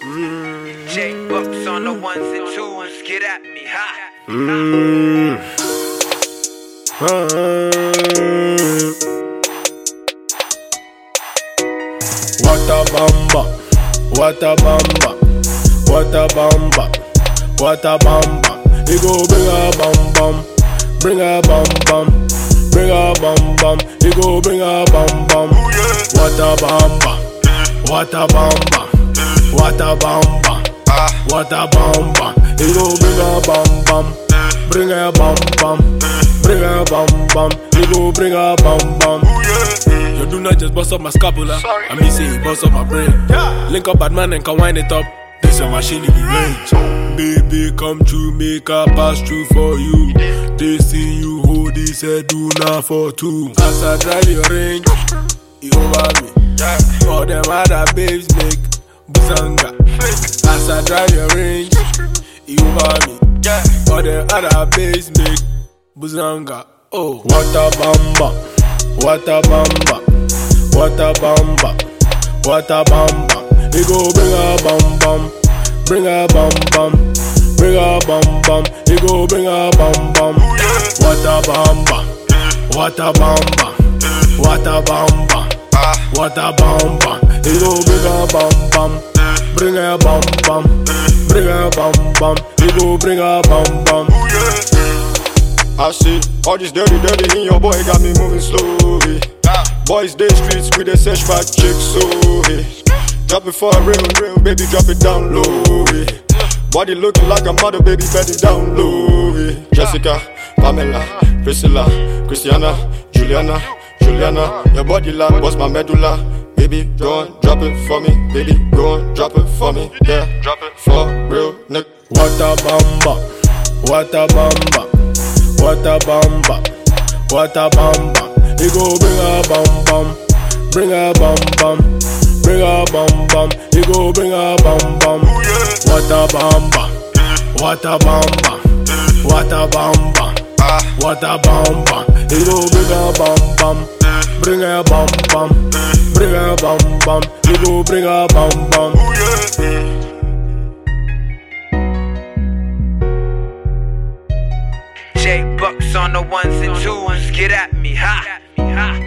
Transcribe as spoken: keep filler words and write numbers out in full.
Mm. J Bucks on the ones and twos, get at me, ha. Mm. Uh. What a bamba, what a bamba, what a bamba, what a bamba. He go bring a bam bam, bring a bam bam, bring a bam bam. He go bring a bam bam. What a bamba, what a bamba, what a bamba, what a bamba. He go bring a bam bam, bring a bam bam, bring a bam bam. He go bring a bam bam. You do not just bust up my scapula, I mean say you bust up my brain. Link up bad man and can wind it up. This your machine in the range. Baby, come true, make a pass through for you. They see you hold this head, do not for two. As I drive your range, you over me. All them other babes make buzanga. As I drive your range, you over me. All them other babes make buzanga. Oh, what a bamba, what a bamba, what a bamba, what a bamba. He go bring a bam bam, bring a bam bam, bring a bam bam. He go bring a bam bam. What a bamba, what a bamba, what a bamba, what a bamba. He go bring a bam bam, bring a bam bam, bring a bam bam. He go bring a bam bam. I see all this dirty, dirty in your boy got me moving slowly. Boys day streets with a search back chick so hey. Drop it for a real, real baby, drop it down low hey. Body looking like a mother, baby, bend it down low hey. Jessica, Pamela, Priscilla, Christiana, Juliana, Juliana. Your body like what's my medulla. Baby, go on, drop it for me. Baby, go on, drop it for me. Yeah, drop it for real, nigga. What a bamba, what a bamba, what a bamba, what a bamba. He go bring a bam bam, bring a bam bam, bring a bam bam. He go bring a bam bam. What a bamba, what a bamba, what a bamba, what a bamba. He go bring a bam bam, bring a bam bam, bring a bam bam. He go bring a bam bam. J Bucks on the ones and twos, get at me, ha.